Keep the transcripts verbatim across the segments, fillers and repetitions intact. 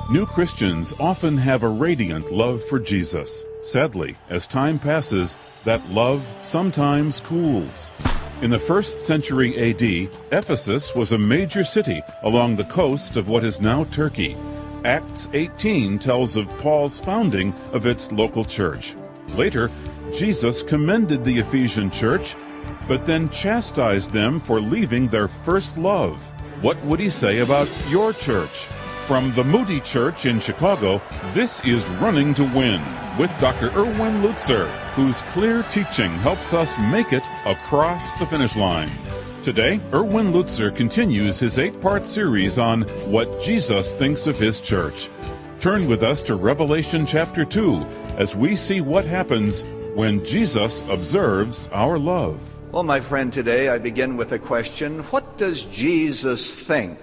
New Christians often have a radiant love for Jesus. Sadly, as time passes, that love sometimes cools. In the first century A D, Ephesus was a major city along the coast of what is now Turkey. Acts eighteen tells of Paul's founding of its local church. Later, Jesus commended the Ephesian church, but then chastised them for leaving their first love. What would he say about your church? From the Moody Church in Chicago, this is Running to Win with Doctor Erwin Lutzer, whose clear teaching helps us make it across the finish line. Today, Erwin Lutzer continues his eight-part series on what Jesus thinks of his church. Turn with us to Revelation chapter two as we see what happens when Jesus observes our love. Well, my friend, today I begin with a question. What does Jesus think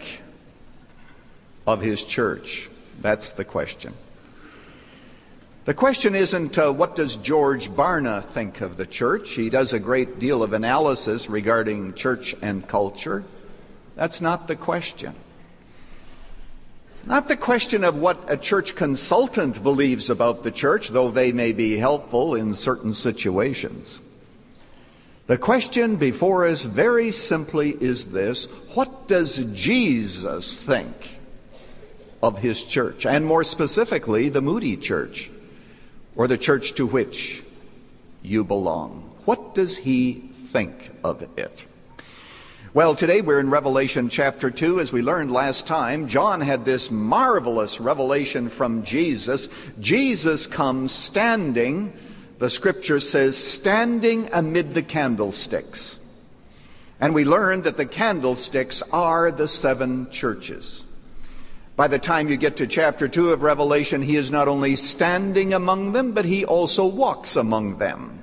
of his church? That's the question. The question isn't uh, what does George Barna think of the church? He does a great deal of analysis regarding church and culture. That's not the question. Not the question of what a church consultant believes about the church, though they may be helpful in certain situations. The question before us very simply is this: what does Jesus think of his church, and more specifically, the Moody Church, or the church to which you belong? What does he think of it? Well, today we're in Revelation chapter two. As we learned last time, John had this marvelous revelation from Jesus. Jesus comes standing, the scripture says, standing amid the candlesticks. And we learned that the candlesticks are the seven churches. By the time you get to chapter two of Revelation, he is not only standing among them, but he also walks among them.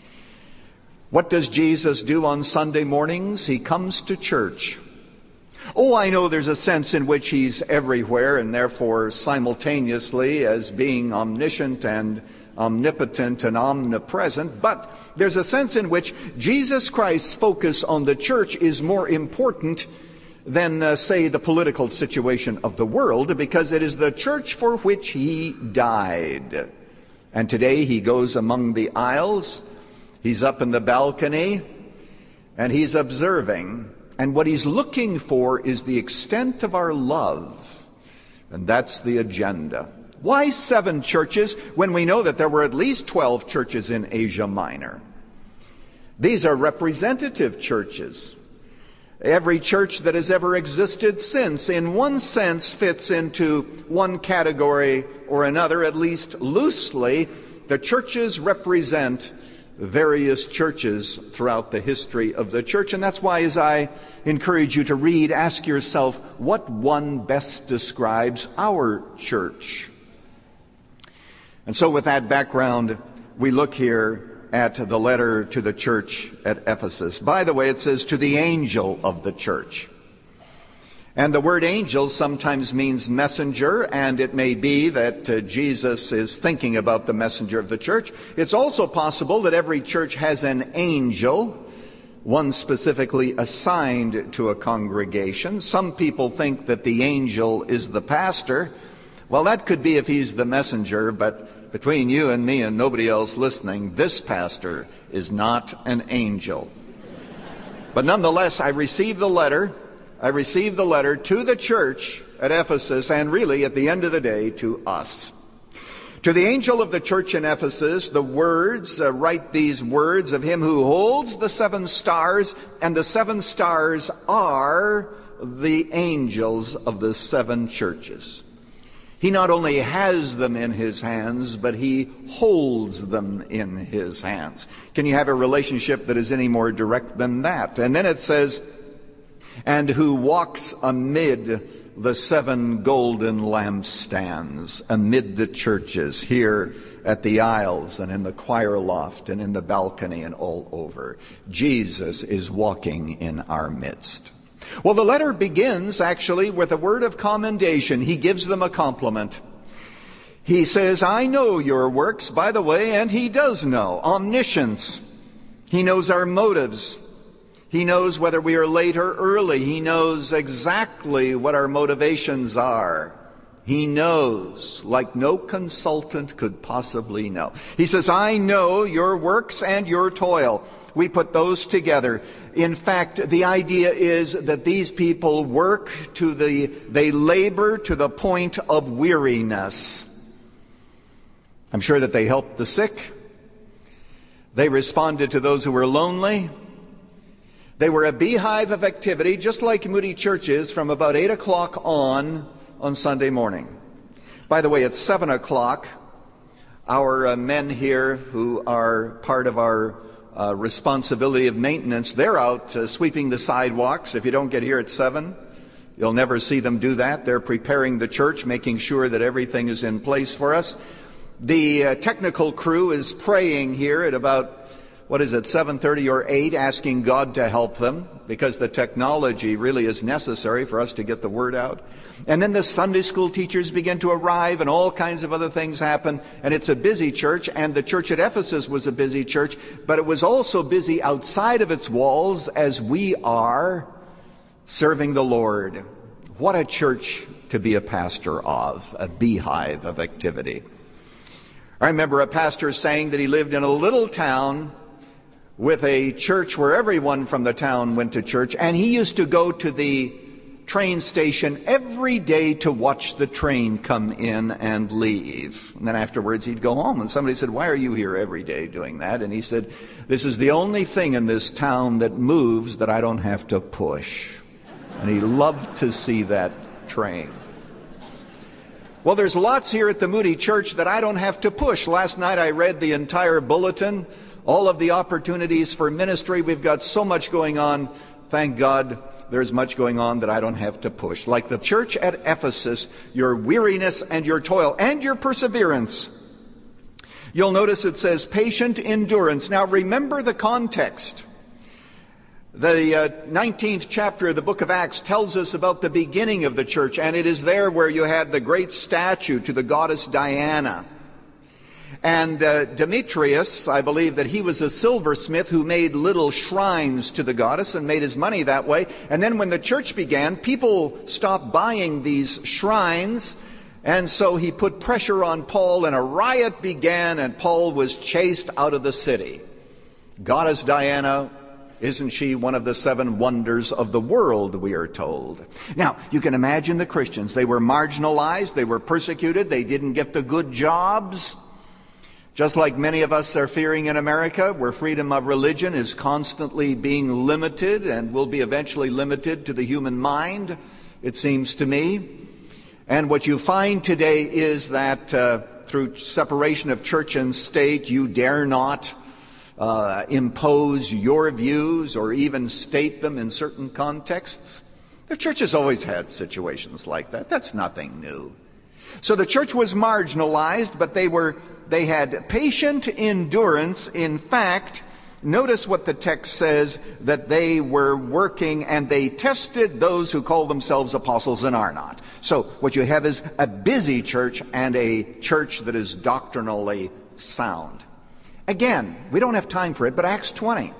What does Jesus do on Sunday mornings? He comes to church. Oh, I know there's a sense in which he's everywhere, and therefore simultaneously as being omniscient and omnipotent and omnipresent, but there's a sense in which Jesus Christ's focus on the church is more important than, uh, say, the political situation of the world, because it is the church for which he died. And today he goes among the aisles, he's up in the balcony, and he's observing. And what he's looking for is the extent of our love. And that's the agenda. Why seven churches when we know that there were at least twelve churches in Asia Minor? These are representative churches. Every church that has ever existed since, in one sense, fits into one category or another, at least loosely. The churches represent various churches throughout the history of the church. And that's why, as I encourage you to read, ask yourself, what one best describes our church? And so with that background, we look here at the letter to the church at Ephesus. By the way, it says to the angel of the church. And the word angel sometimes means messenger, and it may be that uh, Jesus is thinking about the messenger of the church. It's also possible that every church has an angel, one specifically assigned to a congregation. Some people think that the angel is the pastor. Well, that could be if he's the messenger, but between you and me and nobody else listening, this pastor is not an angel. But nonetheless, I received the letter. I received the letter to the church at Ephesus, and really, at the end of the day, to us. To the angel of the church in Ephesus, the words, uh, write these words of him who holds the seven stars, and the seven stars are the angels of the seven churches. He not only has them in his hands, but he holds them in his hands. Can you have a relationship that is any more direct than that? And then it says, and who walks amid the seven golden lampstands, amid the churches, here at the aisles and in the choir loft and in the balcony and all over. Jesus is walking in our midst. Well, the letter begins actually with a word of commendation. He gives them a compliment. He says, I know your works, by the way, and he does know. Omniscience. He knows our motives. He knows whether we are late or early. He knows exactly what our motivations are. He knows like no consultant could possibly know. He says, I know your works and your toil. We put those together. In fact, the idea is that these people work to the, they labor to the point of weariness. I'm sure that they helped the sick. They responded to those who were lonely. They were a beehive of activity, just like Moody Church is, from about eight o'clock on on Sunday morning. By the way, at seven o'clock, our uh, men here who are part of our uh, responsibility of maintenance, they're out uh, sweeping the sidewalks. If you don't get here at seven, you'll never see them do that. They're preparing the church, making sure that everything is in place for us. The uh, technical crew is praying here at about, what is it, seven thirty or eight, asking God to help them, because the technology really is necessary for us to get the word out. And then the Sunday school teachers begin to arrive, and all kinds of other things happen, and it's a busy church. And the church at Ephesus was a busy church, but it was also busy outside of its walls, as we are serving the Lord. What a church to be a pastor of, a beehive of activity. I remember a pastor saying that he lived in a little town with a church where everyone from the town went to church, and he used to go to the train station every day to watch the train come in and leave. And then afterwards he'd go home, and somebody said, why are you here every day doing that? And he said, this is the only thing in this town that moves that I don't have to push. And he loved to see that train. Well, there's lots here at the Moody Church that I don't have to push. Last night I read the entire bulletin, all of the opportunities for ministry. We've got so much going on. Thank God there's much going on that I don't have to push. Like the church at Ephesus, your weariness and your toil and your perseverance. You'll notice it says patient endurance. Now remember the context. The uh, nineteenth chapter of the book of Acts tells us about the beginning of the church, and it is there where you had the great statue to the goddess Diana. And uh, Demetrius, I believe that he was a silversmith who made little shrines to the goddess and made his money that way. And then when the church began, people stopped buying these shrines, and so he put pressure on Paul, and a riot began, and Paul was chased out of the city. Goddess Diana, isn't she one of the seven wonders of the world, we are told. Now, you can imagine the Christians. They were marginalized, they were persecuted, they didn't get the good jobs. Just like many of us are fearing in America, where freedom of religion is constantly being limited and will be eventually limited to the human mind, it seems to me. And what you find today is that uh, through separation of church and state, you dare not uh, impose your views or even state them in certain contexts. The church has always had situations like that. That's nothing new. So the church was marginalized, but they were they had patient endurance. In fact, notice what the text says, that they were working and they tested those who call themselves apostles and are not. So what you have is a busy church and a church that is doctrinally sound. Again, we don't have time for it, but Acts twenty.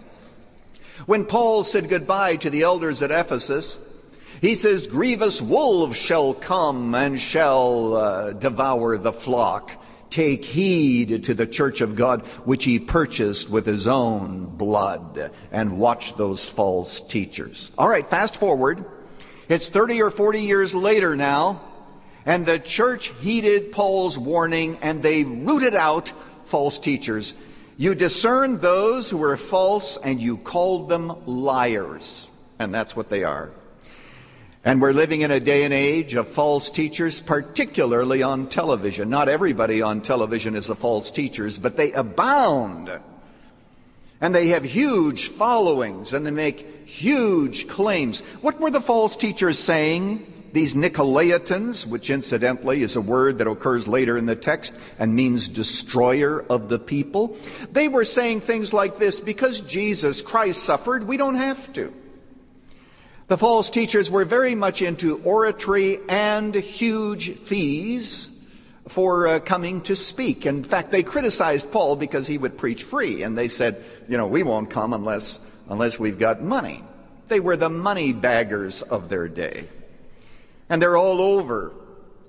When Paul said goodbye to the elders at Ephesus, he says, grievous wolves shall come and shall uh, devour the flock. Take heed to the church of God, which he purchased with his own blood, and watch those false teachers. All right, fast forward. It's thirty or forty years later now, and the church heeded Paul's warning, and they rooted out false teachers. You discerned those who were false, and you called them liars. And that's what they are. And we're living in a day and age of false teachers, particularly on television. Not everybody on television is a false teacher, but they abound. And they have huge followings, and they make huge claims. What were the false teachers saying? These Nicolaitans, which incidentally is a word that occurs later in the text and means destroyer of the people. They were saying things like this: because Jesus Christ suffered, we don't have to. The false teachers were very much into oratory and huge fees for uh, coming to speak. In fact, they criticized Paul because he would preach free. And they said, you know, we won't come unless, unless we've got money. They were the money baggers of their day. And they're all over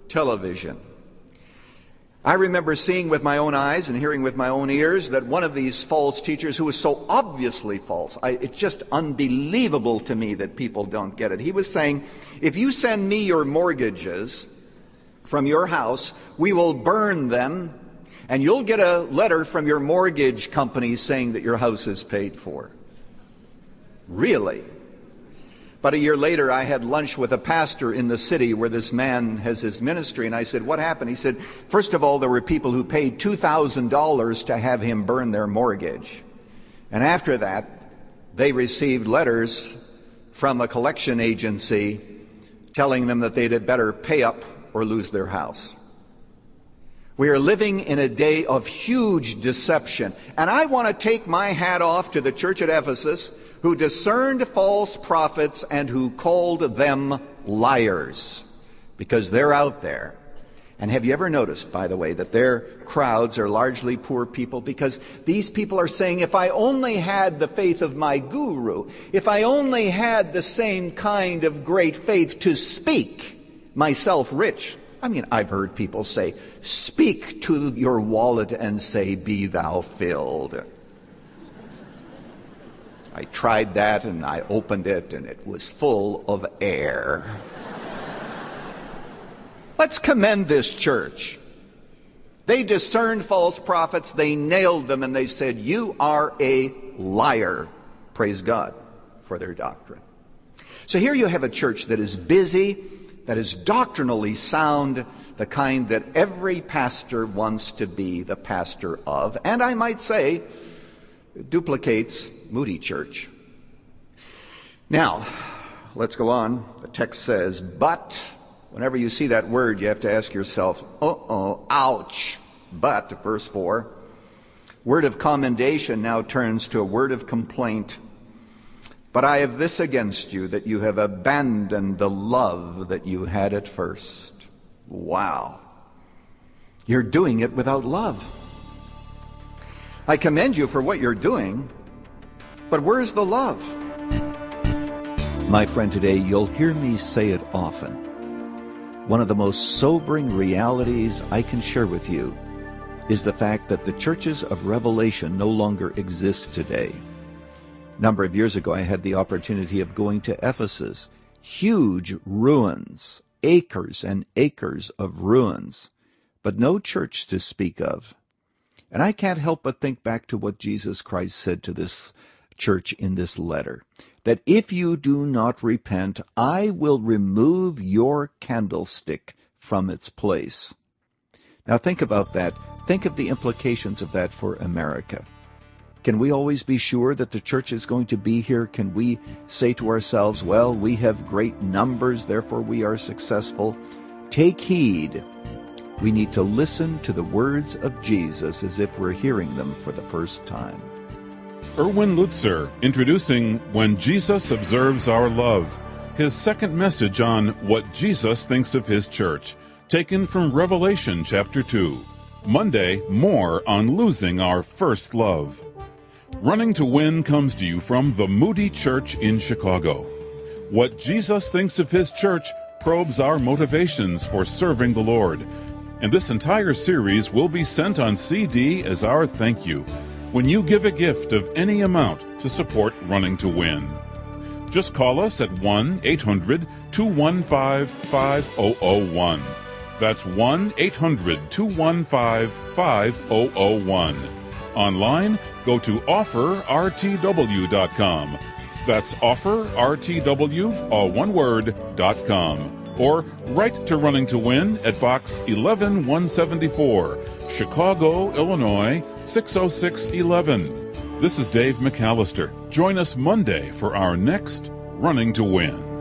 television. I remember seeing with my own eyes and hearing with my own ears that one of these false teachers, who was so obviously false, I, it's just unbelievable to me that people don't get it. He was saying, if you send me your mortgages from your house, we will burn them, and you'll get a letter from your mortgage company saying that your house is paid for. Really? But a year later, I had lunch with a pastor in the city where this man has his ministry, and I said, what happened? He said, first of all, there were people who paid two thousand dollars to have him burn their mortgage. And after that, they received letters from a collection agency telling them that they'd better pay up or lose their house. We are living in a day of huge deception. And I want to take my hat off to the church at Ephesus, who discerned false prophets and who called them liars, because they're out there. And have you ever noticed, by the way, that their crowds are largely poor people? Because these people are saying, if I only had the faith of my guru, if I only had the same kind of great faith to speak myself rich. I mean, I've heard people say, speak to your wallet and say, be thou filled. I tried that, and I opened it, and it was full of air. Let's commend this church. They discerned false prophets, they nailed them, and they said, you are a liar. Praise God for their doctrine. So here you have a church that is busy, that is doctrinally sound, the kind that every pastor wants to be the pastor of, and I might say, duplicates Moody Church. Now, let's go on. The text says, but, whenever you see that word, you have to ask yourself, uh-oh, ouch. But, verse four, word of commendation now turns to a word of complaint. But I have this against you, that you have abandoned the love that you had at first. Wow. You're doing it without love. I commend you for what you're doing, but where's the love? My friend, today you'll hear me say it often. One of the most sobering realities I can share with you is the fact that the churches of Revelation no longer exist today. A number of years ago, I had the opportunity of going to Ephesus. Huge ruins, acres and acres of ruins, but no church to speak of. And I can't help but think back to what Jesus Christ said to this church in this letter, that if you do not repent, I will remove your candlestick from its place. Now think about that. Think of the implications of that for America. Can we always be sure that the church is going to be here? Can we say to ourselves, well, we have great numbers, therefore we are successful? Take heed. We need to listen to the words of Jesus as if we're hearing them for the first time. Erwin Lutzer, introducing When Jesus Observes Our Love, his second message on what Jesus thinks of his church, taken from Revelation chapter two. Monday, more on losing our first love. Running to Win comes to you from the Moody Church in Chicago. What Jesus thinks of his church probes our motivations for serving the Lord. And this entire series will be sent on C D as our thank you when you give a gift of any amount to support Running to Win. Just call us at one eight hundred two one five five zero zero one. That's one eight hundred two one five five zero zero one. Online, go to offer r t w dot com. That's offer r t w, all one word, dot com. Or write to Running to Win at Box eleven one seventy-four, Chicago, Illinois six oh six one one. This is Dave McAllister. Join us Monday for our next Running to Win.